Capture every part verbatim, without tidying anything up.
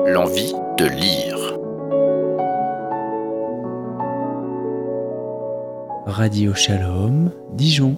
L'envie de lire. Radio Shalom, Dijon.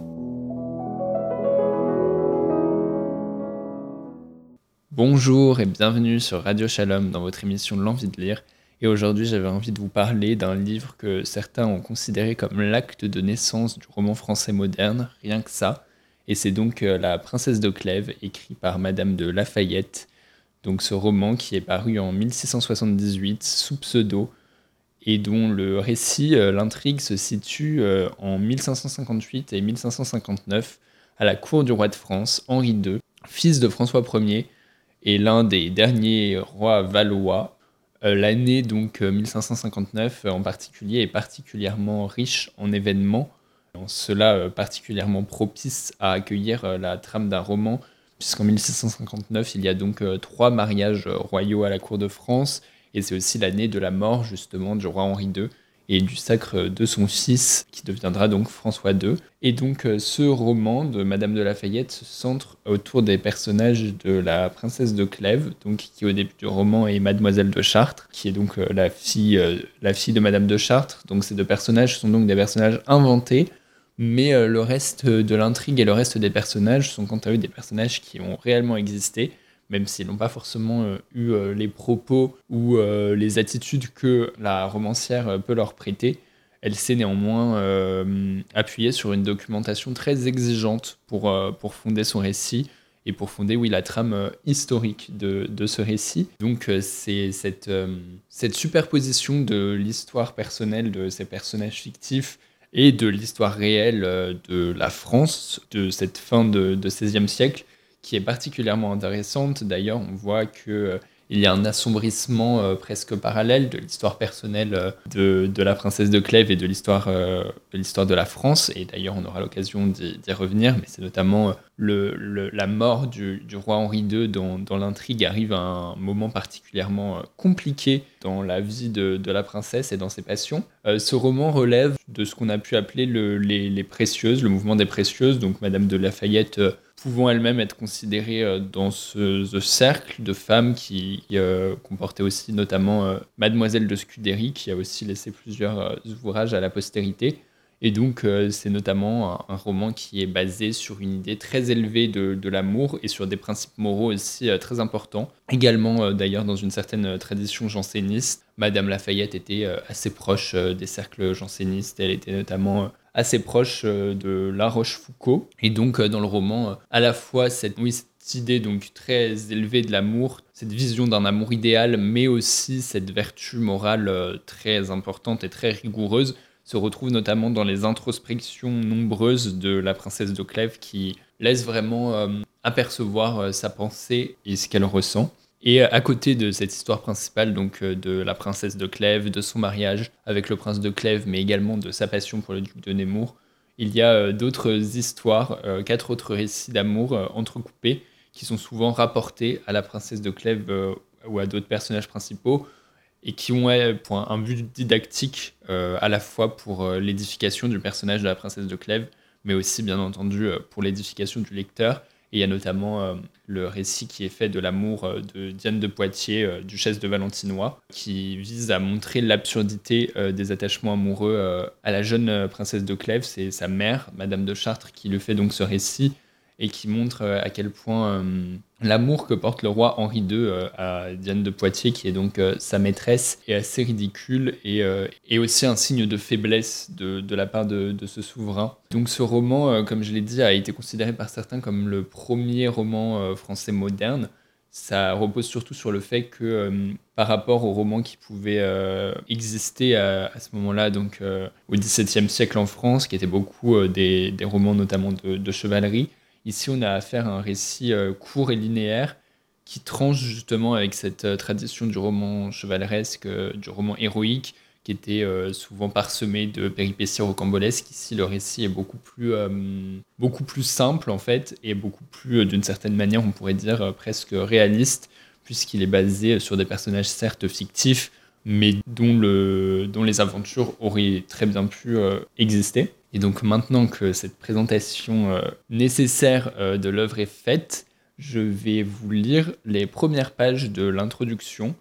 Bonjour et bienvenue sur Radio Shalom dans votre émission L'envie de lire. Et aujourd'hui, j'avais envie de vous parler d'un livre que certains ont considéré comme l'acte de naissance du roman français moderne, rien que ça. Et c'est donc euh, La Princesse de Clèves, écrit par Madame de Lafayette. Donc ce roman qui est paru en mille six cent soixante-dix-huit sous pseudo et dont le récit, euh, l'intrigue se situe euh, en mille cinq cent cinquante-huit et mille cinq cent cinquante-neuf à la cour du roi de France, Henri deux, fils de François Ier et l'un des derniers rois valois. Euh, l'année donc euh, mille cinq cent cinquante-neuf euh, en particulier est particulièrement riche en événements, en cela euh, particulièrement propice à accueillir euh, la trame d'un roman, puisqu'en mille six cent cinquante-neuf, il y a donc euh, trois mariages euh, royaux à la cour de France, et c'est aussi l'année de la mort justement du roi Henri deux et du sacre de son fils, qui deviendra donc François deux. Et donc euh, ce roman de Madame de Lafayette se centre autour des personnages de la princesse de Clèves, donc qui au début du roman est Mademoiselle de Chartres, qui est donc euh, la fille, euh, la fille de Madame de Chartres. Donc ces deux personnages sont donc des personnages inventés, mais euh, le reste de l'intrigue et le reste des personnages sont quant à eux des personnages qui ont réellement existé, même s'ils n'ont pas forcément euh, eu euh, les propos ou euh, les attitudes que la romancière euh, peut leur prêter. Elle s'est néanmoins euh, appuyée sur une documentation très exigeante pour, euh, pour fonder son récit et pour fonder, oui, la trame euh, historique de, de ce récit. Donc euh, c'est cette, euh, cette superposition de l'histoire personnelle de ces personnages fictifs et de l'histoire réelle euh, de la France, de cette fin de, de seizième siècle, qui est particulièrement intéressante. D'ailleurs, on voit qu'il euh, y a un assombrissement euh, presque parallèle de l'histoire personnelle euh, de, de la princesse de Clèves et de l'histoire, euh, de l'histoire de la France. Et d'ailleurs, on aura l'occasion d'y, d'y revenir, mais c'est notamment euh, le, le, la mort du, du roi Henri deux dans, dans l'intrigue arrive à un moment particulièrement euh, compliqué dans la vie de, de la princesse et dans ses passions. Euh, ce roman relève de ce qu'on a pu appeler le, les, les précieuses, le mouvement des précieuses, donc Madame de Lafayette euh, pouvant elle-même être considérée euh, dans ce, ce cercle de femmes qui euh, comportait aussi notamment euh, Mademoiselle de Scudéry, qui a aussi laissé plusieurs euh, ouvrages à la postérité. Et donc, euh, c'est notamment un, un roman qui est basé sur une idée très élevée de, de l'amour et sur des principes moraux aussi euh, très importants. Également, euh, d'ailleurs, dans une certaine euh, tradition janséniste, Madame Lafayette était euh, assez proche euh, des cercles jansénistes. Elle était notamment euh, assez proche euh, de La Rochefoucauld. Et donc, euh, dans le roman, euh, à la fois cette, oui, cette idée donc très élevée de l'amour, cette vision d'un amour idéal, mais aussi cette vertu morale euh, très importante et très rigoureuse, se retrouve notamment dans les introspections nombreuses de la princesse de Clèves qui laisse vraiment euh, apercevoir euh, sa pensée et ce qu'elle ressent. Et à côté de cette histoire principale, donc euh, de la princesse de Clèves, de son mariage avec le prince de Clèves, mais également de sa passion pour le duc de Nemours, il y a euh, d'autres histoires, euh, quatre autres récits d'amour euh, entrecoupés qui sont souvent rapportés à la princesse de Clèves euh, ou à d'autres personnages principaux, et qui ont ouais, pour un, un but didactique euh, à la fois pour euh, l'édification du personnage de la princesse de Clèves, mais aussi bien entendu euh, pour l'édification du lecteur. Et il y a notamment euh, le récit qui est fait de l'amour euh, de Diane de Poitiers, euh, duchesse de Valentinois, qui vise à montrer l'absurdité euh, des attachements amoureux euh, à la jeune euh, princesse de Clèves. C'est sa mère, Madame de Chartres, qui lui fait donc ce récit et qui montre euh, à quel point euh, l'amour que porte le roi Henri deux euh, à Diane de Poitiers, qui est donc euh, sa maîtresse, est assez ridicule et, euh, et aussi un signe de faiblesse de, de la part de, de ce souverain. Donc ce roman, euh, comme je l'ai dit, a été considéré par certains comme le premier roman euh, français moderne. Ça repose surtout sur le fait que euh, par rapport aux romans qui pouvaient euh, exister à, à ce moment-là, donc euh, au dix-septième siècle en France, qui étaient beaucoup euh, des, des romans notamment de, de chevalerie, ici, on a affaire à un récit euh, court et linéaire qui tranche justement avec cette euh, tradition du roman chevaleresque, euh, du roman héroïque, qui était euh, souvent parsemé de péripéties rocambolesques. Ici, le récit est beaucoup plus, euh, beaucoup plus simple, en fait, et beaucoup plus, euh, d'une certaine manière, on pourrait dire, euh, presque réaliste, puisqu'il est basé sur des personnages certes fictifs, mais dont, le, dont les aventures auraient très bien pu euh, exister. Et donc maintenant que cette présentation euh, nécessaire euh, de l'œuvre est faite, je vais vous lire les premières pages de l'introduction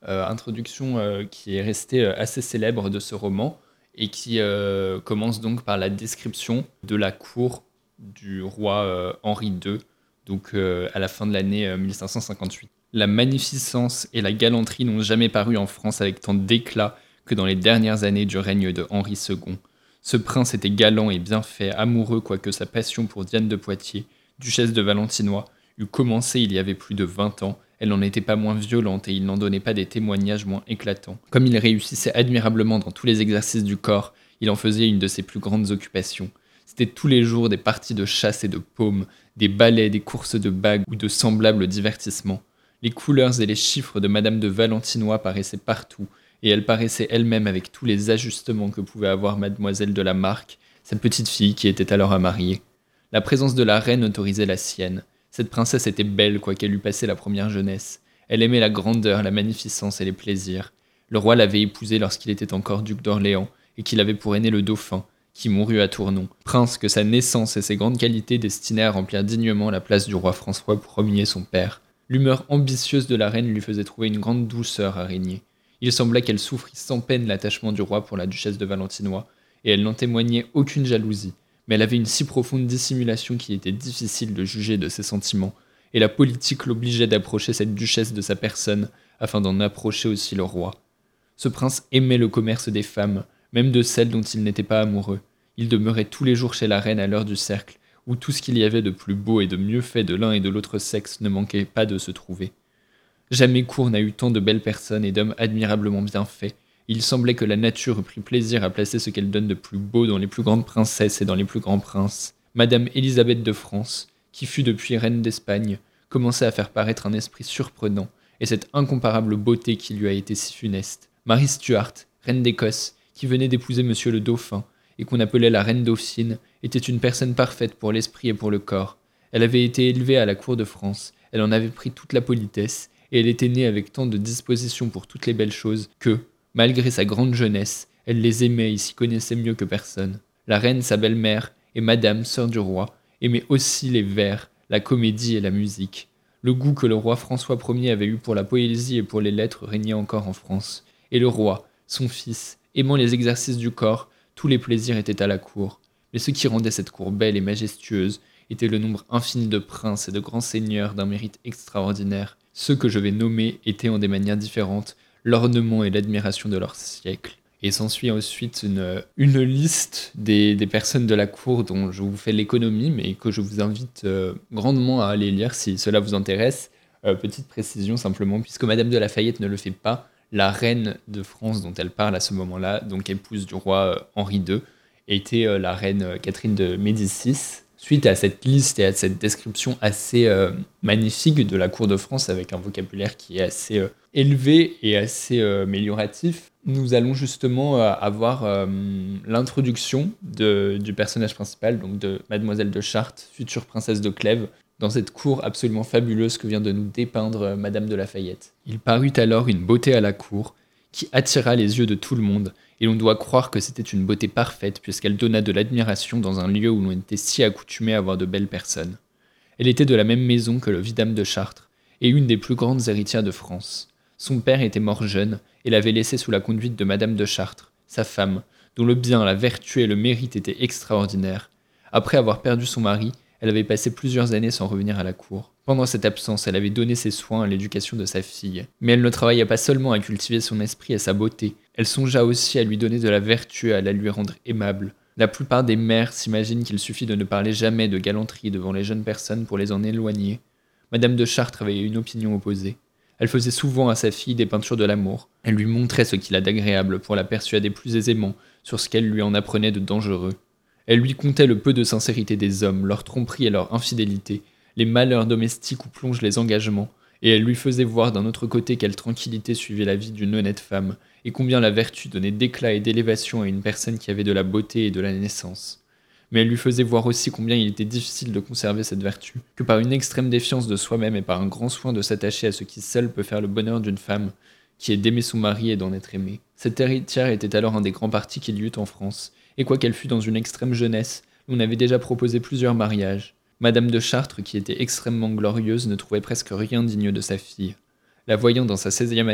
Euh, introduction euh, qui est restée euh, assez célèbre de ce roman et qui euh, commence donc par la description de la cour du roi euh, Henri deux, donc euh, à la fin de l'année euh, mille cinq cent cinquante-huit. La magnificence et la galanterie n'ont jamais paru en France avec tant d'éclat que dans les dernières années du règne de Henri second. Ce prince était galant et bien fait, amoureux quoique sa passion pour Diane de Poitiers, duchesse de Valentinois, eût commencé il y avait plus de vingt ans. Elle n'en était pas moins violente et il n'en donnait pas des témoignages moins éclatants. Comme il réussissait admirablement dans tous les exercices du corps, il en faisait une de ses plus grandes occupations. C'était tous les jours des parties de chasse et de paume, des ballets, des courses de bagues ou de semblables divertissements. Les couleurs et les chiffres de Madame de Valentinois paraissaient partout, et elle paraissait elle-même avec tous les ajustements que pouvait avoir Mademoiselle de la Marque, sa petite fille qui était alors à marier. La présence de la reine autorisait la sienne. Cette princesse était belle, quoiqu'elle eût passé la première jeunesse. Elle aimait la grandeur, la magnificence et les plaisirs. Le roi l'avait épousée lorsqu'il était encore duc d'Orléans, et qu'il avait pour aîné le dauphin, qui mourut à Tournon, prince que sa naissance et ses grandes qualités destinaient à remplir dignement la place du roi François Ier son père. L'humeur ambitieuse de la reine lui faisait trouver une grande douceur à régner. Il semblait qu'elle souffrit sans peine l'attachement du roi pour la duchesse de Valentinois, et elle n'en témoignait aucune jalousie. Mais elle avait une si profonde dissimulation qu'il était difficile de juger de ses sentiments, et la politique l'obligeait d'approcher cette duchesse de sa personne, afin d'en approcher aussi le roi. Ce prince aimait le commerce des femmes, même de celles dont il n'était pas amoureux. Il demeurait tous les jours chez la reine à l'heure du cercle, où tout ce qu'il y avait de plus beau et de mieux fait de l'un et de l'autre sexe ne manquait pas de se trouver. Jamais cour n'a eu tant de belles personnes et d'hommes admirablement bien faits. Il semblait que la nature eût pris plaisir à placer ce qu'elle donne de plus beau dans les plus grandes princesses et dans les plus grands princes. Madame Élisabeth de France, qui fut depuis reine d'Espagne, commençait à faire paraître un esprit surprenant, et cette incomparable beauté qui lui a été si funeste. Marie Stuart, reine d'Écosse, qui venait d'épouser monsieur le dauphin, et qu'on appelait la reine dauphine, était une personne parfaite pour l'esprit et pour le corps. Elle avait été élevée à la cour de France, elle en avait pris toute la politesse, et elle était née avec tant de disposition pour toutes les belles choses que, malgré sa grande jeunesse, elle les aimait et s'y connaissait mieux que personne. La reine, sa belle-mère, et madame, sœur du roi, aimaient aussi les vers, la comédie et la musique. Le goût que le roi François Ier avait eu pour la poésie et pour les lettres régnait encore en France. Et le roi, son fils, aimant les exercices du corps, tous les plaisirs étaient à la cour. Mais ce qui rendait cette cour belle et majestueuse était le nombre infini de princes et de grands seigneurs d'un mérite extraordinaire. Ceux que je vais nommer étaient en des manières différentes l'ornement et l'admiration de leur siècle. Et s'ensuit ensuite une, une liste des, des personnes de la cour dont je vous fais l'économie, mais que je vous invite euh, grandement à aller lire si cela vous intéresse. Euh, petite précision simplement, puisque Madame de Lafayette ne le fait pas, la reine de France dont elle parle à ce moment-là, donc épouse du roi euh, Henri deux, était euh, la reine euh, Catherine de Médicis. Suite à cette liste et à cette description assez euh, magnifique de la cour de France, avec un vocabulaire qui est assez euh, élevé et assez euh, amélioratif, nous allons justement euh, avoir euh, l'introduction de, du personnage principal, donc de Mademoiselle de Chartres, future princesse de Clèves, dans cette cour absolument fabuleuse que vient de nous dépeindre euh, Madame de Lafayette. Il parut alors une beauté à la cour qui attira les yeux de tout le monde, et l'on doit croire que c'était une beauté parfaite puisqu'elle donna de l'admiration dans un lieu où l'on était si accoutumé à voir de belles personnes. Elle était de la même maison que le vidame de Chartres, et une des plus grandes héritières de France. Son père était mort jeune, et l'avait laissée sous la conduite de Madame de Chartres, sa femme, dont le bien, la vertu et le mérite étaient extraordinaires. Après avoir perdu son mari, elle avait passé plusieurs années sans revenir à la cour. Pendant cette absence, elle avait donné ses soins à l'éducation de sa fille. Mais elle ne travailla pas seulement à cultiver son esprit et sa beauté, elle songea aussi à lui donner de la vertu et à la lui rendre aimable. La plupart des mères s'imaginent qu'il suffit de ne parler jamais de galanterie devant les jeunes personnes pour les en éloigner. Madame de Chartres avait une opinion opposée. Elle faisait souvent à sa fille des peintures de l'amour. Elle lui montrait ce qu'il a d'agréable pour la persuader plus aisément sur ce qu'elle lui en apprenait de dangereux. Elle lui contait le peu de sincérité des hommes, leur tromperie et leur infidélité, les malheurs domestiques où plongent les engagements, et elle lui faisait voir d'un autre côté quelle tranquillité suivait la vie d'une honnête femme, et combien la vertu donnait d'éclat et d'élévation à une personne qui avait de la beauté et de la naissance. Mais elle lui faisait voir aussi combien il était difficile de conserver cette vertu, que par une extrême défiance de soi-même et par un grand soin de s'attacher à ce qui seul peut faire le bonheur d'une femme, qui est d'aimer son mari et d'en être aimée. Cette héritière était alors un des grands partis qu'il y eut en France, et quoiqu'elle fût dans une extrême jeunesse, on avait déjà proposé plusieurs mariages. Madame de Chartres, qui était extrêmement glorieuse, ne trouvait presque rien digne de sa fille. La voyant dans sa seizième année,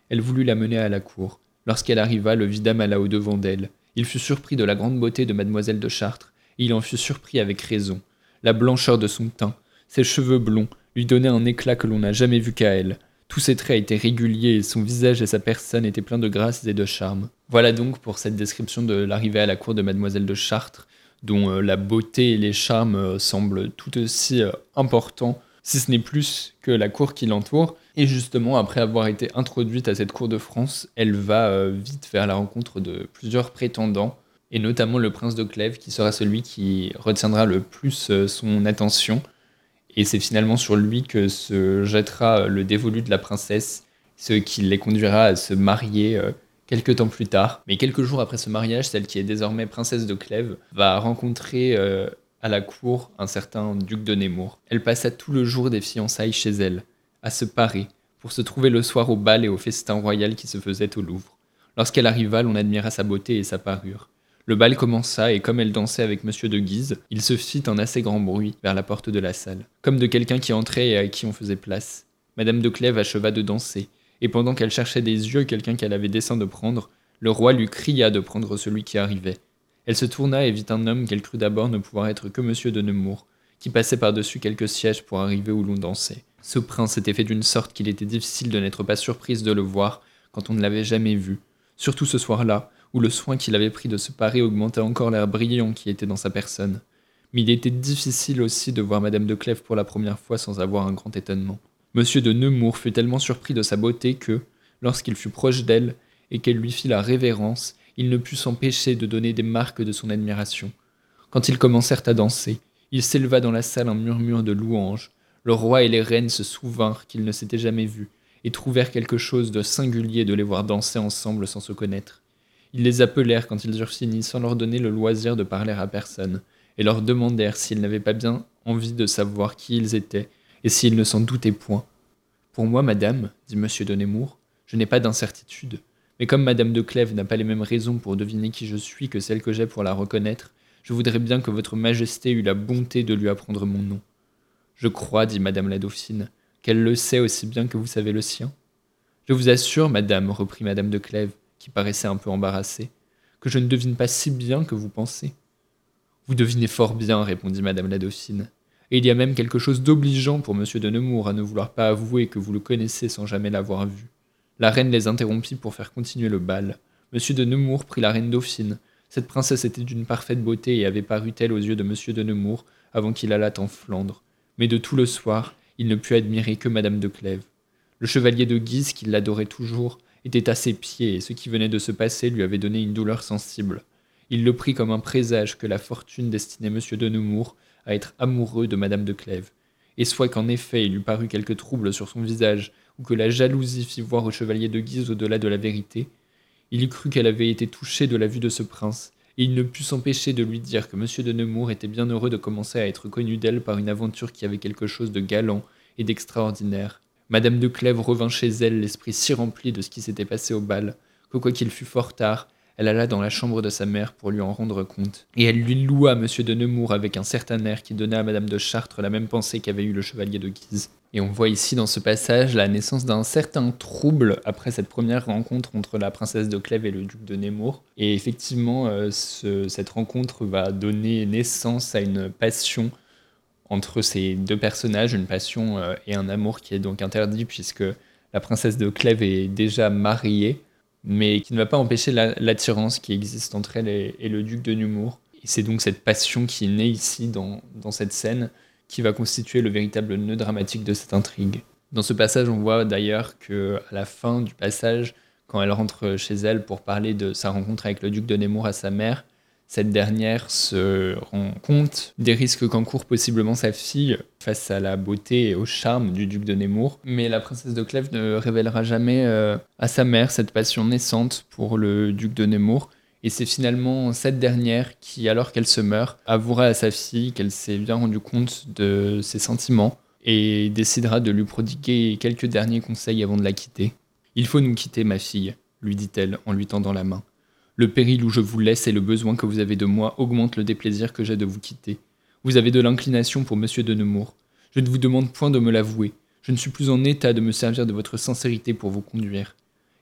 Elle voulut la mener à la cour. Lorsqu'elle arriva, le vidame alla au-devant d'elle. Il fut surpris de la grande beauté de mademoiselle de Chartres, et il en fut surpris avec raison. La blancheur de son teint, ses cheveux blonds, lui donnaient un éclat que l'on n'a jamais vu qu'à elle. Tous ses traits étaient réguliers et son visage et sa personne étaient pleins de grâce et de charme. Voilà donc pour cette description de l'arrivée à la cour de mademoiselle de Chartres, dont euh, la beauté et les charmes euh, semblent tout aussi euh, importants, si ce n'est plus que la cour qui l'entoure. Et justement, après avoir été introduite à cette cour de France, elle va euh, vite faire la rencontre de plusieurs prétendants, et notamment le prince de Clèves, qui sera celui qui retiendra le plus euh, son attention. Et c'est finalement sur lui que se jettera le dévolu de la princesse, ce qui les conduira à se marier euh, quelques temps plus tard. Mais quelques jours après ce mariage, celle qui est désormais princesse de Clèves va rencontrer euh, à la cour un certain duc de Nemours. Elle passa tout le jour des fiançailles chez elle, à se parer, pour se trouver le soir au bal et au festin royal qui se faisait au Louvre. Lorsqu'elle arriva, l'on admira sa beauté et sa parure. Le bal commença, et comme elle dansait avec monsieur de Guise, il se fit un assez grand bruit vers la porte de la salle, comme de quelqu'un qui entrait et à qui on faisait place. Madame de Clèves acheva de danser, et pendant qu'elle cherchait des yeux quelqu'un qu'elle avait dessein de prendre, le roi lui cria de prendre celui qui arrivait. Elle se tourna et vit un homme qu'elle crut d'abord ne pouvoir être que monsieur de Nemours, qui passait par-dessus quelques sièges pour arriver où l'on dansait. Ce prince était fait d'une sorte qu'il était difficile de n'être pas surprise de le voir quand on ne l'avait jamais vu, surtout ce soir-là, où le soin qu'il avait pris de se parer augmentait encore l'air brillant qui était dans sa personne. Mais il était difficile aussi de voir madame de Clèves pour la première fois sans avoir un grand étonnement. Monsieur de Nemours fut tellement surpris de sa beauté que, lorsqu'il fut proche d'elle et qu'elle lui fit la révérence, il ne put s'empêcher de donner des marques de son admiration. Quand ils commencèrent à danser, il s'éleva dans la salle un murmure de louanges. Le roi et les reines se souvinrent qu'ils ne s'étaient jamais vus, et trouvèrent quelque chose de singulier de les voir danser ensemble sans se connaître. Ils les appelèrent quand ils eurent fini sans leur donner le loisir de parler à personne, et leur demandèrent s'ils n'avaient pas bien envie de savoir qui ils étaient, et s'ils ne s'en doutaient point. « Pour moi, madame, dit monsieur de Nemours, je n'ai pas d'incertitude, mais comme madame de Clèves n'a pas les mêmes raisons pour deviner qui je suis que celles que j'ai pour la reconnaître, je voudrais bien que votre majesté eût la bonté de lui apprendre mon nom. Je crois, dit madame la dauphine, qu'elle le sait aussi bien que vous savez le sien. Je vous assure, madame, reprit madame de Clèves, qui paraissait un peu embarrassée, que je ne devine pas si bien que vous pensez. Vous devinez fort bien, répondit madame la dauphine, et il y a même quelque chose d'obligeant pour monsieur de Nemours à ne vouloir pas avouer que vous le connaissez sans jamais l'avoir vu. La reine les interrompit pour faire continuer le bal. Monsieur de Nemours prit la reine dauphine. Cette princesse était d'une parfaite beauté et avait paru telle aux yeux de monsieur de Nemours avant qu'il allât en Flandre. Mais de tout le soir, il ne put admirer que madame de Clèves. Le chevalier de Guise, qui l'adorait toujours, était à ses pieds, et ce qui venait de se passer lui avait donné une douleur sensible. Il le prit comme un présage que la fortune destinait monsieur de Nemours à être amoureux de madame de Clèves. Et soit qu'en effet il eût paru quelque trouble sur son visage, ou que la jalousie fit voir au chevalier de Guise au-delà de la vérité, il eût cru qu'elle avait été touchée de la vue de ce prince, et il ne put s'empêcher de lui dire que monsieur de Nemours était bien heureux de commencer à être connu d'elle par une aventure qui avait quelque chose de galant et d'extraordinaire. Madame de Clèves revint chez elle, l'esprit si rempli de ce qui s'était passé au bal, que quoiqu'il fût fort tard, elle alla dans la chambre de sa mère pour lui en rendre compte. Et elle lui loua monsieur de Nemours avec un certain air qui donna à madame de Chartres la même pensée qu'avait eue le chevalier de Guise. Et on voit ici dans ce passage la naissance d'un certain trouble après cette première rencontre entre la princesse de Clèves et le duc de Nemours. Et effectivement, euh, ce, cette rencontre va donner naissance à une passion entre ces deux personnages, une passion euh, et un amour qui est donc interdit puisque la princesse de Clèves est déjà mariée, mais qui ne va pas empêcher la, l'attirance qui existe entre elle et, et le duc de Nemours. Et c'est donc cette passion qui est née ici dans, dans cette scène qui va constituer le véritable nœud dramatique de cette intrigue. Dans ce passage, on voit d'ailleurs qu'à la fin du passage, quand elle rentre chez elle pour parler de sa rencontre avec le duc de Nemours à sa mère, cette dernière se rend compte des risques qu'encourt possiblement sa fille face à la beauté et au charme du duc de Nemours. Mais la princesse de Clèves ne révélera jamais euh, à sa mère cette passion naissante pour le duc de Nemours. Et c'est finalement cette dernière qui, alors qu'elle se meurt, avouera à sa fille qu'elle s'est bien rendue compte de ses sentiments et décidera de lui prodiguer quelques derniers conseils avant de la quitter. « Il faut nous quitter, ma fille, » lui dit-elle en lui tendant la main. « Le péril où je vous laisse et le besoin que vous avez de moi augmentent le déplaisir que j'ai de vous quitter. Vous avez de l'inclination pour monsieur de Nemours. Je ne vous demande point de me l'avouer. Je ne suis plus en état de me servir de votre sincérité pour vous conduire.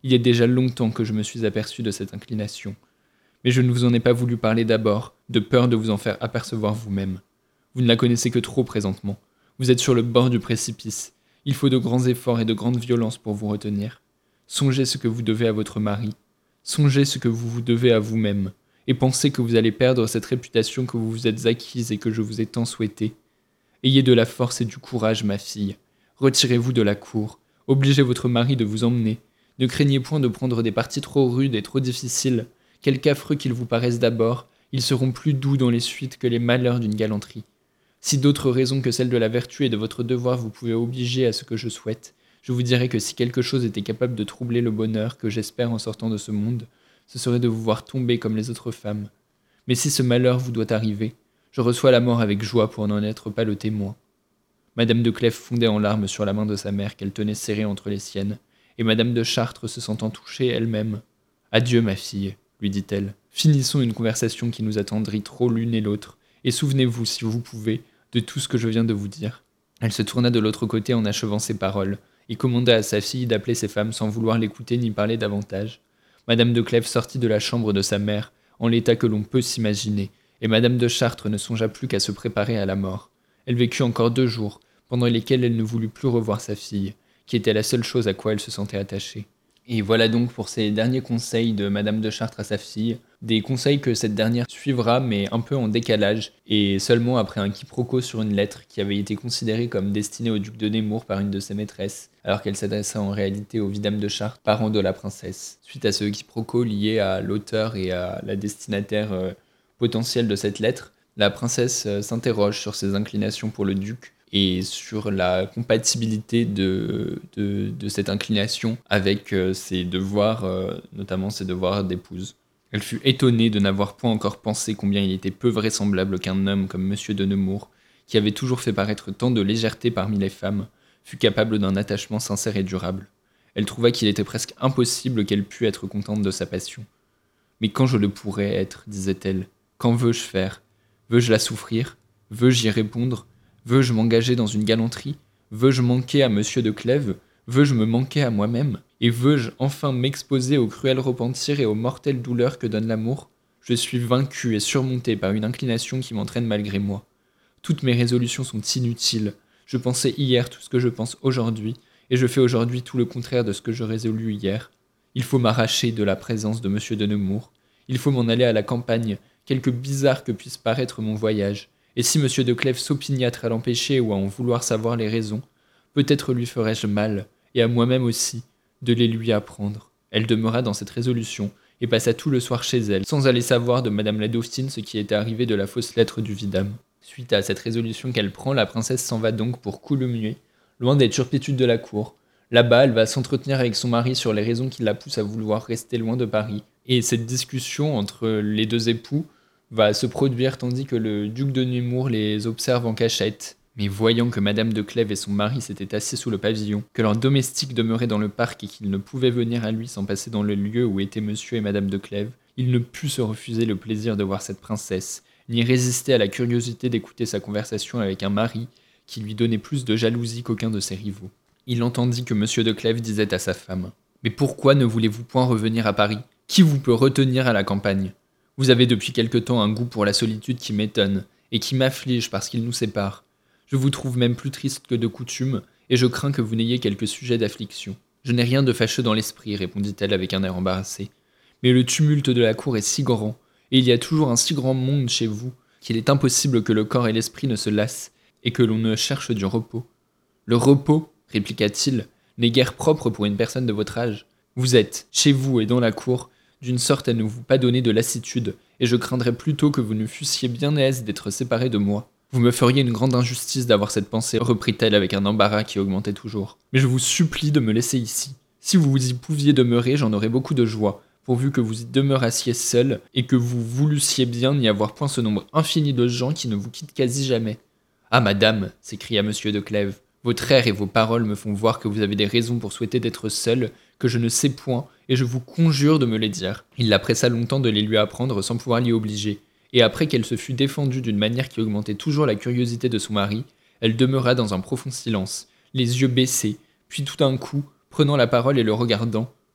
Il y a déjà longtemps que je me suis aperçu de cette inclination. Mais je ne vous en ai pas voulu parler d'abord, de peur de vous en faire apercevoir vous-même. Vous ne la connaissez que trop présentement. Vous êtes sur le bord du précipice. Il faut de grands efforts et de grandes violences pour vous retenir. Songez ce que vous devez à votre mari. Songez ce que vous vous devez à vous-même. Et pensez que vous allez perdre cette réputation que vous vous êtes acquise et que je vous ai tant souhaitée. Ayez de la force et du courage, ma fille. Retirez-vous de la cour. Obligez votre mari de vous emmener. Ne craignez point de prendre des partis trop rudes et trop difficiles. Quelque affreux qu'ils vous paraissent d'abord, ils seront plus doux dans les suites que les malheurs d'une galanterie. Si d'autres raisons que celles de la vertu et de votre devoir vous pouvez obliger à ce que je souhaite, je vous dirais que si quelque chose était capable de troubler le bonheur que j'espère en sortant de ce monde, ce serait de vous voir tomber comme les autres femmes. Mais si ce malheur vous doit arriver, je reçois la mort avec joie pour n'en être pas le témoin. Madame de Clèves fondait en larmes sur la main de sa mère qu'elle tenait serrée entre les siennes, et Madame de Chartres se sentant touchée elle-même. « Adieu, ma fille, lui dit-elle. Finissons une conversation qui nous attendrit trop l'une et l'autre, et souvenez-vous, si vous pouvez, de tout ce que je viens de vous dire. » Elle se tourna de l'autre côté en achevant ces paroles, et commanda à sa fille d'appeler ses femmes sans vouloir l'écouter ni parler davantage. Madame de Clèves sortit de la chambre de sa mère, en l'état que l'on peut s'imaginer, et Madame de Chartres ne songea plus qu'à se préparer à la mort. Elle vécut encore deux jours, pendant lesquels elle ne voulut plus revoir sa fille, qui était la seule chose à quoi elle se sentait attachée. Et voilà donc pour ces derniers conseils de Madame de Chartres à sa fille, des conseils que cette dernière suivra mais un peu en décalage, et seulement après un quiproquo sur une lettre qui avait été considérée comme destinée au duc de Nemours par une de ses maîtresses, alors qu'elle s'adressait en réalité au vidame de Chartres, parent de la princesse. Suite à ce quiproquo lié à l'auteur et à la destinataire euh, potentielle de cette lettre, la princesse euh, s'interroge sur ses inclinations pour le duc, et sur la compatibilité de, de, de cette inclination avec euh, ses devoirs, euh, notamment ses devoirs d'épouse. Elle fut étonnée de n'avoir point encore pensé combien il était peu vraisemblable qu'un homme comme Monsieur de Nemours, qui avait toujours fait paraître tant de légèreté parmi les femmes, fût capable d'un attachement sincère et durable. Elle trouva qu'il était presque impossible qu'elle pût être contente de sa passion. « Mais quand je le pourrais être, disait-elle, qu'en veux-je faire? Veux-je la souffrir? Veux-je y répondre? Veux-je m'engager dans une galanterie? Veux-je manquer à Monsieur de Clèves? Veux-je me manquer à moi-même? Et veux-je enfin m'exposer au cruel repentir et aux mortelles douleurs que donne l'amour? Je suis vaincu et surmonté par une inclination qui m'entraîne malgré moi. Toutes mes résolutions sont inutiles. Je pensais hier tout ce que je pense aujourd'hui, et je fais aujourd'hui tout le contraire de ce que je résolus hier. Il faut m'arracher de la présence de Monsieur de Nemours. Il faut m'en aller à la campagne, quelque bizarre que puisse paraître mon voyage. Et si Monsieur de Clèves s'opiniâtre à l'empêcher ou à en vouloir savoir les raisons, peut-être lui ferais-je mal, et à moi-même aussi, de les lui apprendre. Elle demeura dans cette résolution, et passa tout le soir chez elle, sans aller savoir de Madame la Dauphine ce qui était arrivé de la fausse lettre du vidame. Suite à cette résolution qu'elle prend, la princesse s'en va donc pour Coulommiers, loin des turpitudes de la cour. Là-bas, elle va s'entretenir avec son mari sur les raisons qui la poussent à vouloir rester loin de Paris. Et cette discussion entre les deux époux va se produire tandis que le duc de Nemours les observe en cachette. Mais voyant que Madame de Clèves et son mari s'étaient assis sous le pavillon, que leur domestique demeurait dans le parc et qu'il ne pouvait venir à lui sans passer dans le lieu où étaient Monsieur et Madame de Clèves, il ne put se refuser le plaisir de voir cette princesse, ni résister à la curiosité d'écouter sa conversation avec un mari qui lui donnait plus de jalousie qu'aucun de ses rivaux. Il entendit que Monsieur de Clèves disait à sa femme « Mais pourquoi ne voulez-vous point revenir à Paris? Qui vous peut retenir à la campagne? Vous avez depuis quelque temps un goût pour la solitude qui m'étonne, et qui m'afflige parce qu'il nous sépare. Je vous trouve même plus triste que de coutume, et je crains que vous n'ayez quelque sujet d'affliction. » « Je n'ai rien de fâcheux dans l'esprit, répondit-elle avec un air embarrassé. Mais le tumulte de la cour est si grand, et il y a toujours un si grand monde chez vous, qu'il est impossible que le corps et l'esprit ne se lassent, et que l'on ne cherche du repos. Le repos, répliqua-t-il, n'est guère propre pour une personne de votre âge. Vous êtes, chez vous et dans la cour, d'une sorte à ne vous pas donner de lassitude, et je craindrais plutôt que vous ne fussiez bien aise d'être séparé de moi. Vous me feriez une grande injustice d'avoir cette pensée, reprit-elle avec un embarras qui augmentait toujours. Mais je vous supplie de me laisser ici. Si vous y pouviez demeurer, j'en aurais beaucoup de joie, pourvu que vous y demeurassiez seul, et que vous voulussiez bien n'y avoir point ce nombre infini de gens qui ne vous quittent quasi jamais. Ah, madame, s'écria Monsieur de Clèves, votre air et vos paroles me font voir que vous avez des raisons pour souhaiter d'être seul, que je ne sais point, et je vous conjure de me les dire. Il la pressa longtemps de les lui apprendre sans pouvoir l'y obliger, et après qu'elle se fut défendue d'une manière qui augmentait toujours la curiosité de son mari, elle demeura dans un profond silence, les yeux baissés, puis tout d'un coup, prenant la parole et le regardant,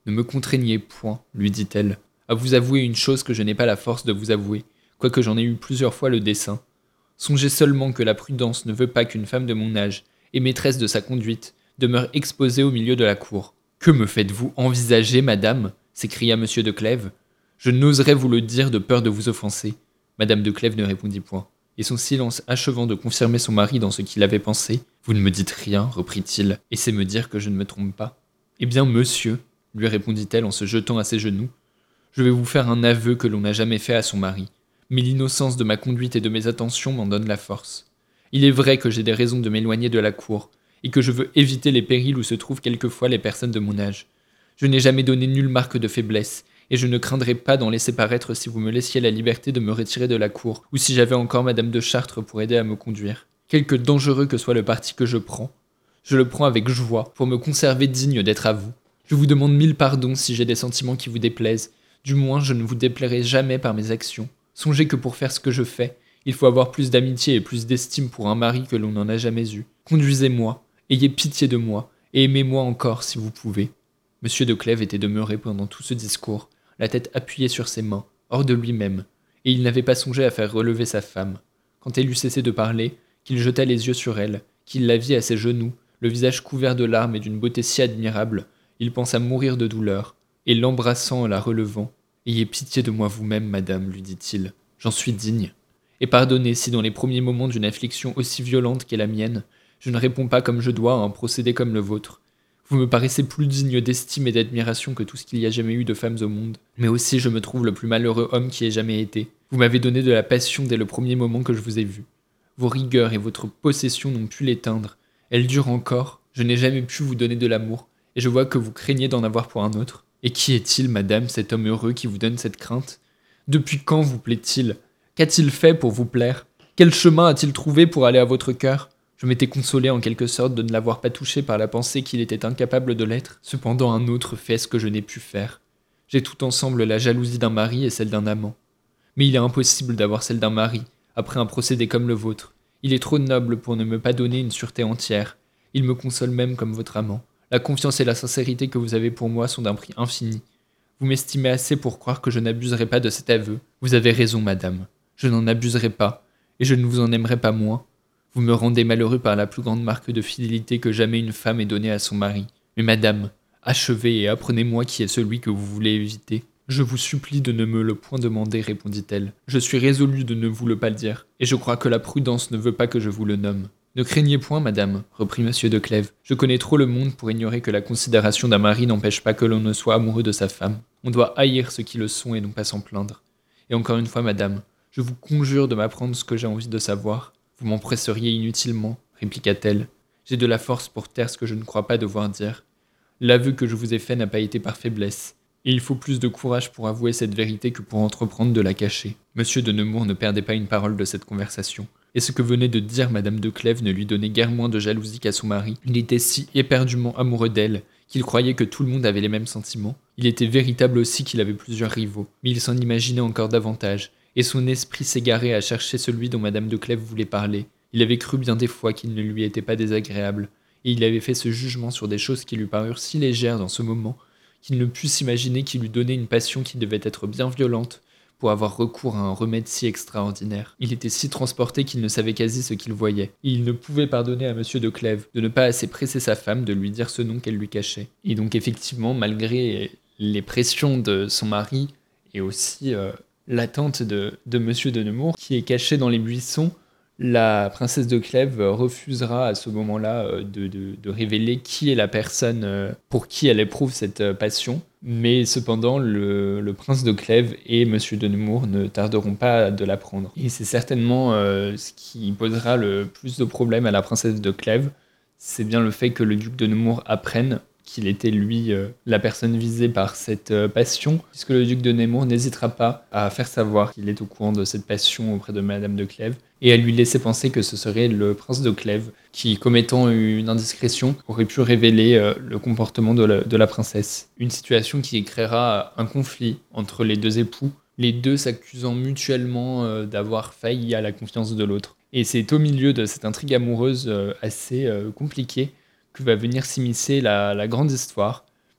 Ne me contraignez point, lui dit-elle, à vous avouer une chose que je n'ai pas la force de vous avouer, quoique j'en ai eu plusieurs fois le dessein. Songez seulement que la prudence ne veut pas qu'une femme de mon âge, et maîtresse de sa conduite, demeure exposée au milieu de la cour. « Que me faites-vous envisager, madame » s'écria monsieur de Clèves. « Je n'oserais vous le dire de peur de vous offenser. » Madame de Clèves ne répondit point, et son silence achevant de confirmer son mari dans ce qu'il avait pensé. « Vous ne me dites rien, reprit-il, et c'est me dire que je ne me trompe pas. »« Eh bien, monsieur, lui répondit-elle en se jetant à ses genoux, je vais vous faire un aveu que l'on n'a jamais fait à son mari. Mais l'innocence de ma conduite et de mes attentions m'en donne la force. Il est vrai que j'ai des raisons de m'éloigner de la cour, et que je veux éviter les périls où se trouvent quelquefois les personnes de mon âge. Je n'ai jamais donné nulle marque de faiblesse, et je ne craindrais pas d'en laisser paraître si vous me laissiez la liberté de me retirer de la cour, ou si j'avais encore madame de Chartres pour aider à me conduire. Quelque dangereux que soit le parti que je prends, je le prends avec joie, pour me conserver digne d'être à vous. Je vous demande mille pardons si j'ai des sentiments qui vous déplaisent, du moins je ne vous déplairai jamais par mes actions. Songez que pour faire ce que je fais, il faut avoir plus d'amitié et plus d'estime pour un mari que l'on n'en a jamais eu. Conduisez-moi, ayez pitié de moi, et aimez-moi encore si vous pouvez. Monsieur de Clèves était demeuré pendant tout ce discours, la tête appuyée sur ses mains, hors de lui-même, et il n'avait pas songé à faire relever sa femme. Quand elle eut cessé de parler, qu'il jeta les yeux sur elle, qu'il la vit à ses genoux, le visage couvert de larmes et d'une beauté si admirable, il pensa mourir de douleur, et l'embrassant en la relevant, « Ayez pitié de moi vous-même, madame, lui dit-il, j'en suis digne. Et pardonnez si dans les premiers moments d'une affliction aussi violente qu'est la mienne, je ne réponds pas comme je dois à un procédé comme le vôtre. Vous me paraissez plus digne d'estime et d'admiration que tout ce qu'il y a jamais eu de femmes au monde, mais aussi je me trouve le plus malheureux homme qui ait jamais été. Vous m'avez donné de la passion dès le premier moment que je vous ai vu. Vos rigueurs et votre possession n'ont pu l'éteindre, elles durent encore, je n'ai jamais pu vous donner de l'amour, et je vois que vous craignez d'en avoir pour un autre. Et qui est-il, madame, cet homme heureux qui vous donne cette crainte? Depuis quand vous plaît-il? Qu'a-t-il fait pour vous plaire? Quel chemin a-t-il trouvé pour aller à votre cœur? Je m'étais consolé en quelque sorte de ne l'avoir pas touché par la pensée qu'il était incapable de l'être. Cependant un autre fait ce que je n'ai pu faire. J'ai tout ensemble la jalousie d'un mari et celle d'un amant. Mais il est impossible d'avoir celle d'un mari, après un procédé comme le vôtre. Il est trop noble pour ne me pas donner une sûreté entière. Il me console même comme votre amant. La confiance et la sincérité que vous avez pour moi sont d'un prix infini. Vous m'estimez assez pour croire que je n'abuserai pas de cet aveu. Vous avez raison, madame. Je n'en abuserai pas, et je ne vous en aimerai pas moins. Vous me rendez malheureux par la plus grande marque de fidélité que jamais une femme ait donnée à son mari. Mais madame, achevez et apprenez-moi qui est celui que vous voulez éviter. Je vous supplie de ne me le point demander, répondit-elle. Je suis résolue de ne vous le pas dire, et je crois que la prudence ne veut pas que je vous le nomme. Ne craignez point, madame, reprit monsieur de Clèves. Je connais trop le monde pour ignorer que la considération d'un mari n'empêche pas que l'on ne soit amoureux de sa femme. On doit haïr ceux qui le sont et non pas s'en plaindre. Et encore une fois, madame, je vous conjure de m'apprendre ce que j'ai envie de savoir. Vous m'empresseriez inutilement, répliqua-t-elle. J'ai de la force pour taire ce que je ne crois pas devoir dire. L'aveu que je vous ai fait n'a pas été par faiblesse, et il faut plus de courage pour avouer cette vérité que pour entreprendre de la cacher. Monsieur de Nemours ne perdait pas une parole de cette conversation. Et ce que venait de dire madame de Clèves ne lui donnait guère moins de jalousie qu'à son mari. Il était si éperdument amoureux d'elle qu'il croyait que tout le monde avait les mêmes sentiments. Il était véritable aussi qu'il avait plusieurs rivaux, mais il s'en imaginait encore davantage, et son esprit s'égarait à chercher celui dont madame de Clèves voulait parler. Il avait cru bien des fois qu'il ne lui était pas désagréable, et il avait fait ce jugement sur des choses qui lui parurent si légères dans ce moment, qu'il ne put s'imaginer qu'il eût donné une passion qui devait être bien violente, pour avoir recours à un remède si extraordinaire. Il était si transporté qu'il ne savait quasi ce qu'il voyait. Et il ne pouvait pardonner à monsieur de Clèves de ne pas assez presser sa femme de lui dire ce nom qu'elle lui cachait. Et donc effectivement, malgré les pressions de son mari et aussi euh, l'attente de, de monsieur de Nemours, qui est caché dans les buissons, la princesse de Clèves refusera à ce moment-là de, de, de révéler qui est la personne pour qui elle éprouve cette passion. Mais cependant, le, le prince de Clèves et monsieur de Nemours ne tarderont pas de l'apprendre. Et c'est certainement euh, ce qui posera le plus de problèmes à la princesse de Clèves. C'est bien le fait que le duc de Nemours apprenne qu'il était lui euh, la personne visée par cette euh, passion, puisque le duc de Nemours n'hésitera pas à faire savoir qu'il est au courant de cette passion auprès de madame de Clèves, et à lui laisser penser que ce serait le prince de Clèves qui, commettant une indiscrétion, aurait pu révéler euh, le comportement de la, de la princesse. Une situation qui créera un conflit entre les deux époux, les deux s'accusant mutuellement euh, d'avoir failli à la confiance de l'autre. Et c'est au milieu de cette intrigue amoureuse euh, assez euh, compliquée que va venir s'immiscer la, la grande histoire,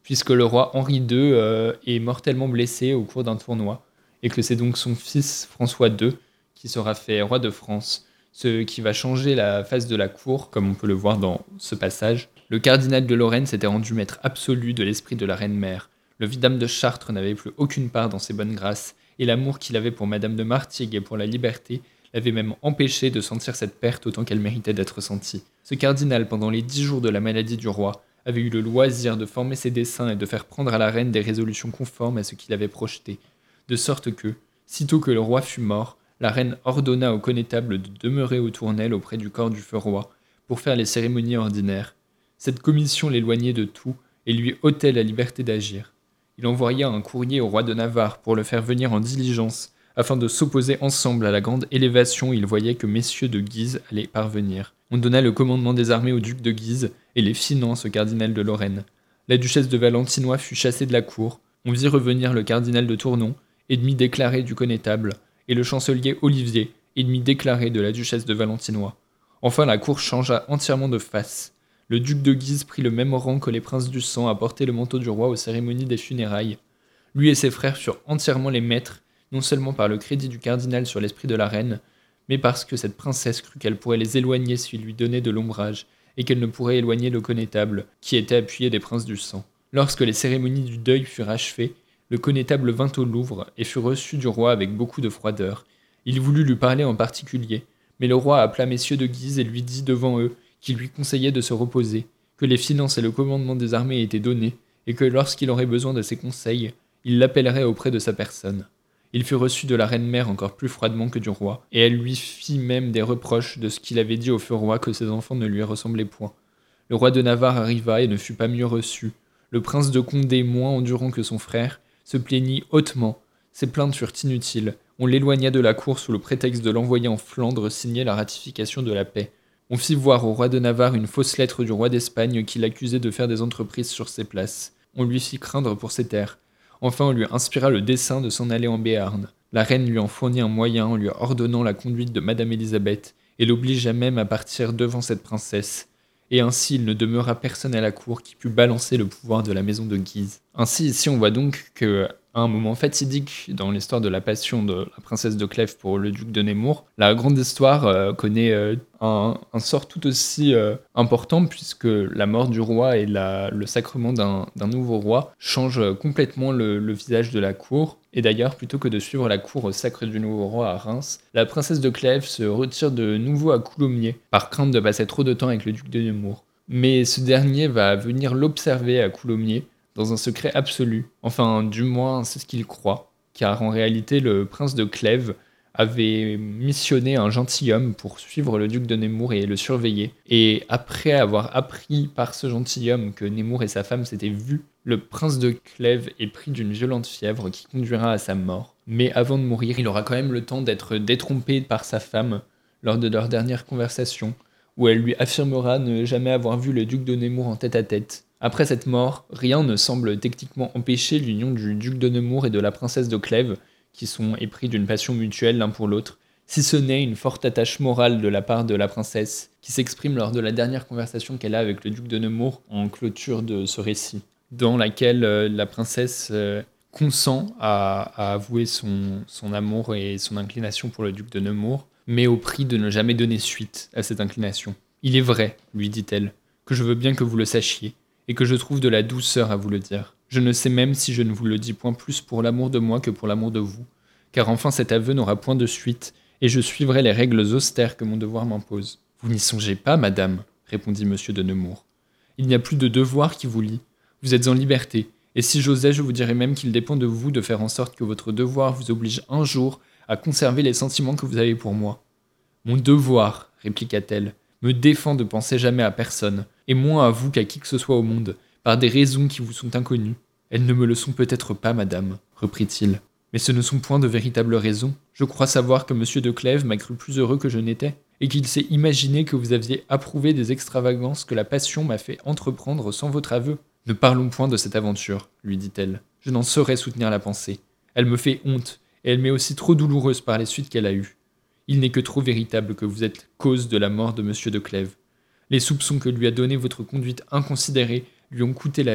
puisque le roi Henri deux euh, est mortellement blessé au cours d'un tournoi, et que c'est donc son fils François deux qui sera fait roi de France, ce qui va changer la face de la cour, comme on peut le voir dans ce passage. Le cardinal de Lorraine s'était rendu maître absolu de l'esprit de la reine-mère. Le vidame de Chartres n'avait plus aucune part dans ses bonnes grâces, et l'amour qu'il avait pour Madame de Martigues et pour la liberté l'avait même empêché de sentir cette perte autant qu'elle méritait d'être sentie. Ce cardinal, pendant les dix jours de la maladie du roi, avait eu le loisir de former ses desseins et de faire prendre à la reine des résolutions conformes à ce qu'il avait projeté, de sorte que, sitôt que le roi fut mort, la reine ordonna au connétable de demeurer aux tournelles auprès du corps du feu roi, pour faire les cérémonies ordinaires. Cette commission l'éloignait de tout et lui ôtait la liberté d'agir. Il envoya un courrier au roi de Navarre pour le faire venir en diligence, afin de s'opposer ensemble à la grande élévation où il voyait que messieurs de Guise allaient parvenir. On donna le commandement des armées au duc de Guise et les finances au cardinal de Lorraine. La duchesse de Valentinois fut chassée de la cour, on vit revenir le cardinal de Tournon, ennemi déclaré du connétable, et le chancelier Olivier, ennemi déclaré de la duchesse de Valentinois. Enfin la cour changea entièrement de face. Le duc de Guise prit le même rang que les princes du sang à porter le manteau du roi aux cérémonies des funérailles. Lui et ses frères furent entièrement les maîtres, non seulement par le crédit du cardinal sur l'esprit de la reine, mais parce que cette princesse crut qu'elle pourrait les éloigner s'il lui donnait de l'ombrage, et qu'elle ne pourrait éloigner le connétable, qui était appuyé des princes du sang. Lorsque les cérémonies du deuil furent achevées, le connétable vint au Louvre et fut reçu du roi avec beaucoup de froideur. Il voulut lui parler en particulier, mais le roi appela messieurs de Guise et lui dit devant eux qu'il lui conseillait de se reposer, que les finances et le commandement des armées étaient donnés, et que lorsqu'il aurait besoin de ses conseils, il l'appellerait auprès de sa personne. Il fut reçu de la reine-mère encore plus froidement que du roi, et elle lui fit même des reproches de ce qu'il avait dit au feu roi que ses enfants ne lui ressemblaient point. Le roi de Navarre arriva et ne fut pas mieux reçu. Le prince de Condé, moins endurant que son frère, se plaignit hautement. Ses plaintes furent inutiles. On l'éloigna de la cour sous le prétexte de l'envoyer en Flandre signer la ratification de la paix. On fit voir au roi de Navarre une fausse lettre du roi d'Espagne qui l'accusait de faire des entreprises sur ses places. On lui fit craindre pour ses terres. Enfin, on lui inspira le dessein de s'en aller en Béarn. La reine lui en fournit un moyen en lui ordonnant la conduite de Madame Élisabeth, et l'obligea même à partir devant cette princesse. Et ainsi il ne demeura personne à la cour qui pût balancer le pouvoir de la maison de Guise. Ainsi ici on voit donc que à un moment fatidique dans l'histoire de la passion de la princesse de Clèves pour le duc de Nemours, la grande histoire euh, connaît euh, un, un sort tout aussi euh, important, puisque la mort du roi et la, le sacrement d'un, d'un nouveau roi changent complètement le, le visage de la cour. Et d'ailleurs, plutôt que de suivre la cour au sacre du nouveau roi à Reims, la princesse de Clèves se retire de nouveau à Coulommiers, par crainte de passer trop de temps avec le duc de Nemours. Mais ce dernier va venir l'observer à Coulommiers, dans un secret absolu. Enfin, du moins, c'est ce qu'il croit, car en réalité, le prince de Clèves avait missionné un gentilhomme pour suivre le duc de Nemours et le surveiller. Et après avoir appris par ce gentilhomme que Nemours et sa femme s'étaient vus, le prince de Clèves est pris d'une violente fièvre qui conduira à sa mort. Mais avant de mourir, il aura quand même le temps d'être détrompé par sa femme lors de leur dernière conversation, où elle lui affirmera ne jamais avoir vu le duc de Nemours en tête-à-tête. Après cette mort, rien ne semble techniquement empêcher l'union du duc de Nemours et de la princesse de Clèves, qui sont épris d'une passion mutuelle l'un pour l'autre, si ce n'est une forte attache morale de la part de la princesse, qui s'exprime lors de la dernière conversation qu'elle a avec le duc de Nemours en clôture de ce récit, dans laquelle euh, la princesse euh, consent à, à avouer son, son amour et son inclination pour le duc de Nemours, mais au prix de ne jamais donner suite à cette inclination. « Il est vrai, lui dit-elle, que je veux bien que vous le sachiez, et que je trouve de la douceur à vous le dire. Je ne sais même si je ne vous le dis point plus pour l'amour de moi que pour l'amour de vous, car enfin cet aveu n'aura point de suite, et je suivrai les règles austères que mon devoir m'impose. »« Vous n'y songez pas, madame, répondit monsieur de Nemours. Il n'y a plus de devoir qui vous lie. Vous êtes en liberté, et si j'osais, je vous dirais même qu'il dépend de vous de faire en sorte que votre devoir vous oblige un jour à conserver les sentiments que vous avez pour moi. »« Mon devoir, répliqua-t-elle, me défend de penser jamais à personne, et moins à vous qu'à qui que ce soit au monde, par des raisons qui vous sont inconnues. Elles ne me le sont peut-être pas, madame, reprit-il. Mais ce ne sont point de véritables raisons. Je crois savoir que monsieur de Clèves m'a cru plus heureux que je n'étais, et qu'il s'est imaginé que vous aviez approuvé des extravagances que la passion m'a fait entreprendre sans votre aveu. Ne parlons point de cette aventure, lui dit-elle. Je n'en saurais soutenir la pensée. Elle me fait honte, et elle m'est aussi trop douloureuse par les suites qu'elle a eues. Il n'est que trop véritable que vous êtes cause de la mort de monsieur de Clèves. Les soupçons que lui a donnés votre conduite inconsidérée lui ont coûté la vie,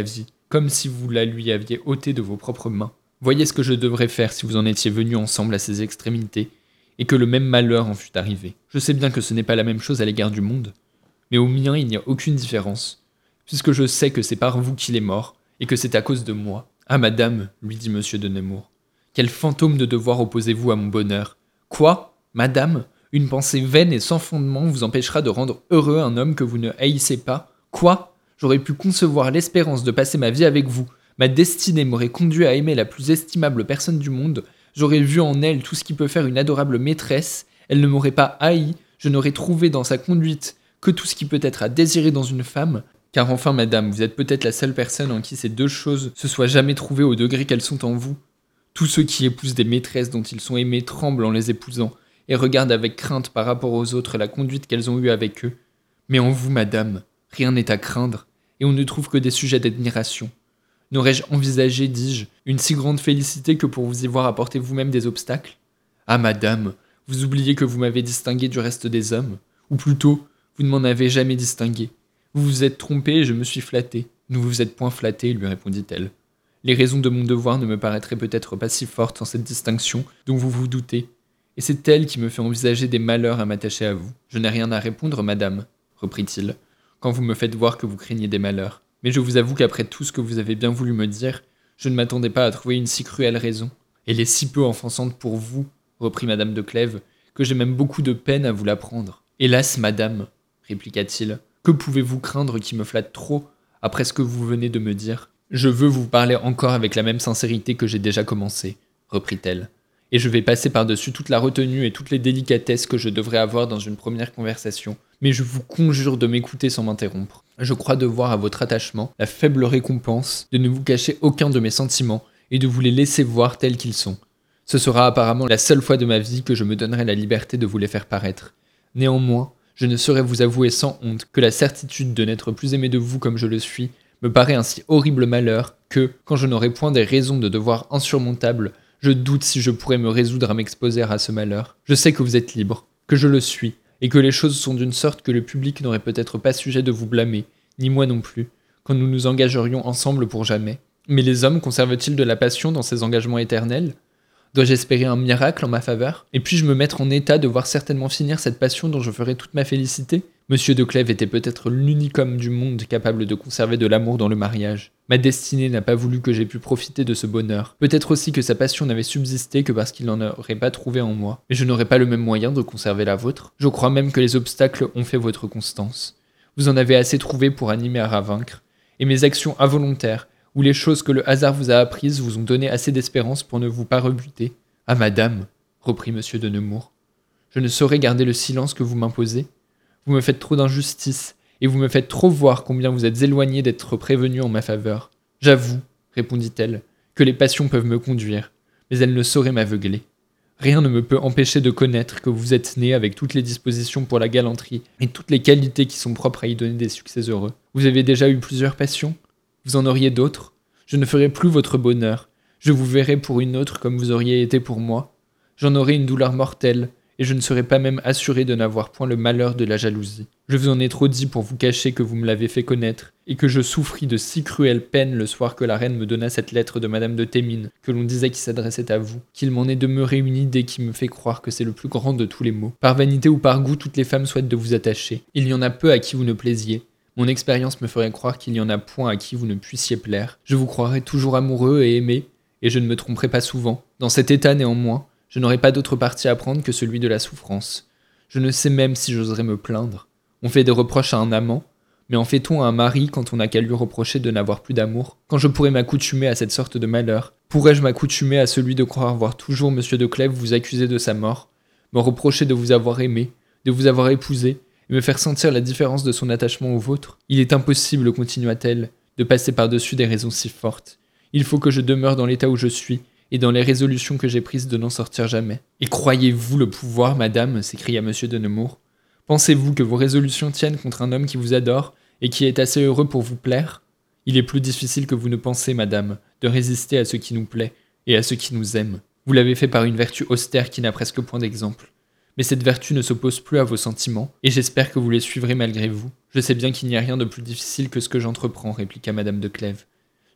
comme si vous la lui aviez ôtée de vos propres mains. Voyez ce que je devrais faire si vous en étiez venus ensemble à ces extrémités, et que le même malheur en fût arrivé. Je sais bien que ce n'est pas la même chose à l'égard du monde, mais au mien il n'y a aucune différence, puisque je sais que c'est par vous qu'il est mort, et que c'est à cause de moi. Ah madame, lui dit monsieur de Nemours, quel fantôme de devoir opposez-vous à mon bonheur? Quoi, madame? Une pensée vaine et sans fondement vous empêchera de rendre heureux un homme que vous ne haïssez pas? Quoi? J'aurais pu concevoir l'espérance de passer ma vie avec vous. Ma destinée m'aurait conduit à aimer la plus estimable personne du monde. J'aurais vu en elle tout ce qui peut faire une adorable maîtresse. Elle ne m'aurait pas haï. Je n'aurais trouvé dans sa conduite que tout ce qui peut être à désirer dans une femme. Car enfin, madame, vous êtes peut-être la seule personne en qui ces deux choses se soient jamais trouvées au degré qu'elles sont en vous. Tous ceux qui épousent des maîtresses dont ils sont aimés tremblent en les épousant, et regardent avec crainte par rapport aux autres la conduite qu'elles ont eue avec eux. Mais en vous, madame, rien n'est à craindre, et on ne trouve que des sujets d'admiration. N'aurais-je envisagé, dis-je, une si grande félicité que pour vous y voir apporter vous-même des obstacles? Ah, madame, vous oubliez que vous m'avez distingué du reste des hommes, ou plutôt, vous ne m'en avez jamais distingué. Vous vous êtes trompé et je me suis flatté. Ne vous êtes point flatté, lui répondit-elle. Les raisons de mon devoir ne me paraîtraient peut-être pas si fortes en cette distinction dont vous vous doutez, et c'est elle qui me fait envisager des malheurs à m'attacher à vous. Je n'ai rien à répondre, madame, reprit-il, quand vous me faites voir que vous craignez des malheurs. Mais je vous avoue qu'après tout ce que vous avez bien voulu me dire, je ne m'attendais pas à trouver une si cruelle raison. Elle est si peu offensante pour vous, reprit madame de Clèves, que j'ai même beaucoup de peine à vous l'apprendre. Hélas, madame, répliqua-t-il, que pouvez-vous craindre qui me flatte trop, après ce que vous venez de me dire? Je veux vous parler encore avec la même sincérité que j'ai déjà commencé, reprit-elle, et je vais passer par-dessus toute la retenue et toutes les délicatesses que je devrais avoir dans une première conversation, mais je vous conjure de m'écouter sans m'interrompre. Je crois devoir à votre attachement la faible récompense de ne vous cacher aucun de mes sentiments et de vous les laisser voir tels qu'ils sont. Ce sera apparemment la seule fois de ma vie que je me donnerai la liberté de vous les faire paraître. Néanmoins, je ne saurais vous avouer sans honte que la certitude de n'être plus aimé de vous comme je le suis me paraît un si horrible malheur que, quand je n'aurai point des raisons de devoir insurmontables, je doute si je pourrais me résoudre à m'exposer à ce malheur. Je sais que vous êtes libre, que je le suis, et que les choses sont d'une sorte que le public n'aurait peut-être pas sujet de vous blâmer, ni moi non plus, quand nous nous engagerions ensemble pour jamais. Mais les hommes conservent-ils de la passion dans ces engagements éternels? Dois-je espérer un miracle en ma faveur? Et puis-je me mettre en état de voir certainement finir cette passion dont je ferai toute ma félicité? Monsieur de Clèves était peut-être l'unique homme du monde capable de conserver de l'amour dans le mariage. Ma destinée n'a pas voulu que j'aie pu profiter de ce bonheur. Peut-être aussi que sa passion n'avait subsisté que parce qu'il n'en aurait pas trouvé en moi. Mais je n'aurais pas le même moyen de conserver la vôtre. Je crois même que les obstacles ont fait votre constance. Vous en avez assez trouvé pour animer à vaincre. Et mes actions involontaires, ou les choses que le hasard vous a apprises, vous ont donné assez d'espérance pour ne vous pas rebuter. Ah madame, reprit monsieur de Nemours, je ne saurais garder le silence que vous m'imposez. Vous me faites trop d'injustice, et vous me faites trop voir combien vous êtes éloigné d'être prévenu en ma faveur. J'avoue, répondit-elle, que les passions peuvent me conduire, mais elles ne sauraient m'aveugler. Rien ne me peut empêcher de connaître que vous êtes né avec toutes les dispositions pour la galanterie et toutes les qualités qui sont propres à y donner des succès heureux. Vous avez déjà eu plusieurs passions? Vous en auriez d'autres? Je ne ferai plus votre bonheur. Je vous verrai pour une autre comme vous auriez été pour moi. J'en aurai une douleur mortelle, et je ne serai pas même assuré de n'avoir point le malheur de la jalousie. Je vous en ai trop dit pour vous cacher que vous me l'avez fait connaître, et que je souffris de si cruelles peines le soir que la reine me donna cette lettre de madame de Thémines, que l'on disait qui s'adressait à vous, qu'il m'en est demeuré une idée qui me fait croire que c'est le plus grand de tous les maux. Par vanité ou par goût, toutes les femmes souhaitent de vous attacher. Il y en a peu à qui vous ne plaisiez. Mon expérience me ferait croire qu'il y en a point à qui vous ne puissiez plaire. Je vous croirai toujours amoureux et aimé, et je ne me tromperai pas souvent. Dans cet état, néanmoins, je n'aurai pas d'autre parti à prendre que celui de la souffrance. Je ne sais même si j'oserais me plaindre. On fait des reproches à un amant, mais en fait-on à un mari quand on n'a qu'à lui reprocher de n'avoir plus d'amour? Quand je pourrais m'accoutumer à cette sorte de malheur, pourrais-je m'accoutumer à celui de croire voir toujours monsieur de Clèves vous accuser de sa mort, me reprocher de vous avoir aimé, de vous avoir épousé, et me faire sentir la différence de son attachement au vôtre? Il est impossible, continua-t-elle, de passer par-dessus des raisons si fortes. Il faut que je demeure dans l'état où je suis, et dans les résolutions que j'ai prises de n'en sortir jamais. Et croyez-vous le pouvoir, madame? S'écria monsieur de Nemours. Pensez-vous que vos résolutions tiennent contre un homme qui vous adore, et qui est assez heureux pour vous plaire? Il est plus difficile que vous ne pensez, madame, de résister à ce qui nous plaît, et à ce qui nous aime. Vous l'avez fait par une vertu austère qui n'a presque point d'exemple. Mais cette vertu ne s'oppose plus à vos sentiments, et j'espère que vous les suivrez malgré vous. Je sais bien qu'il n'y a rien de plus difficile que ce que j'entreprends, répliqua madame de Clèves.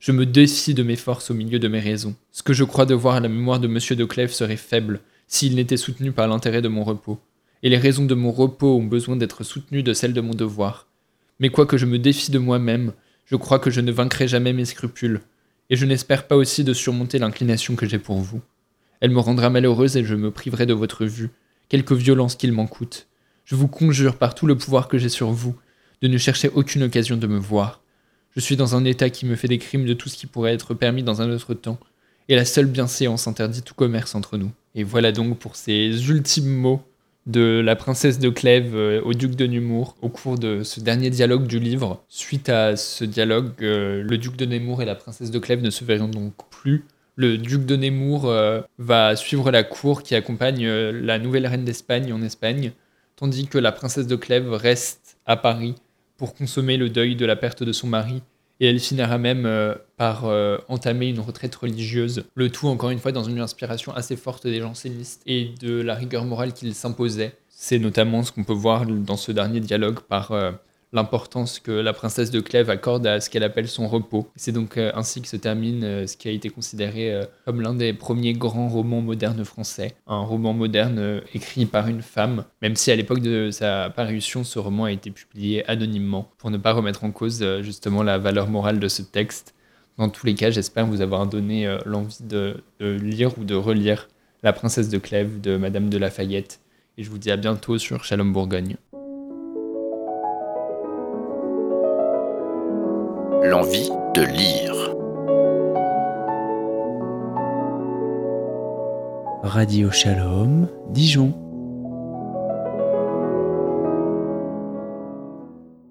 Je me défie de mes forces au milieu de mes raisons. Ce que je crois devoir à la mémoire de Monsieur de Clèves serait faible s'il n'était soutenu par l'intérêt de mon repos. Et les raisons de mon repos ont besoin d'être soutenues de celles de mon devoir. Mais quoique je me défie de moi-même, je crois que je ne vaincrai jamais mes scrupules, et je n'espère pas aussi de surmonter l'inclination que j'ai pour vous. Elle me rendra malheureuse et je me priverai de votre vue, quelque violence qu'il m'en coûte. Je vous conjure par tout le pouvoir que j'ai sur vous, de ne chercher aucune occasion de me voir. Je suis dans un état qui me fait des crimes de tout ce qui pourrait être permis dans un autre temps, et la seule bienséance interdit tout commerce entre nous. Et voilà donc pour ces ultimes mots de la princesse de Clèves euh, au duc de Nemours au cours de ce dernier dialogue du livre. Suite à ce dialogue, euh, le duc de Nemours et la princesse de Clèves ne se verront donc plus. Le duc de Nemours euh, va suivre la cour qui accompagne euh, la nouvelle reine d'Espagne en Espagne, tandis que la princesse de Clèves reste à Paris pour consommer le deuil de la perte de son mari, et elle finira même euh, par euh, entamer une retraite religieuse, le tout encore une fois dans une inspiration assez forte des jansénistes et de la rigueur morale qu'ils s'imposaient. C'est notamment ce qu'on peut voir dans ce dernier dialogue par euh, l'importance que la princesse de Clèves accorde à ce qu'elle appelle son repos. C'est donc euh, ainsi que se termine euh, ce qui a été considéré euh, comme l'un des premiers grands romans modernes français. Un roman moderne euh, écrit par une femme, même si à l'époque de sa parution, ce roman a été publié anonymement, pour ne pas remettre en cause euh, justement la valeur morale de ce texte. Dans tous les cas, j'espère vous avoir donné euh, l'envie de, de lire ou de relire La princesse de Clèves de Madame de Lafayette. Et je vous dis à bientôt sur Shalom Bourgogne. L'envie de lire. Radio Shalom, Dijon.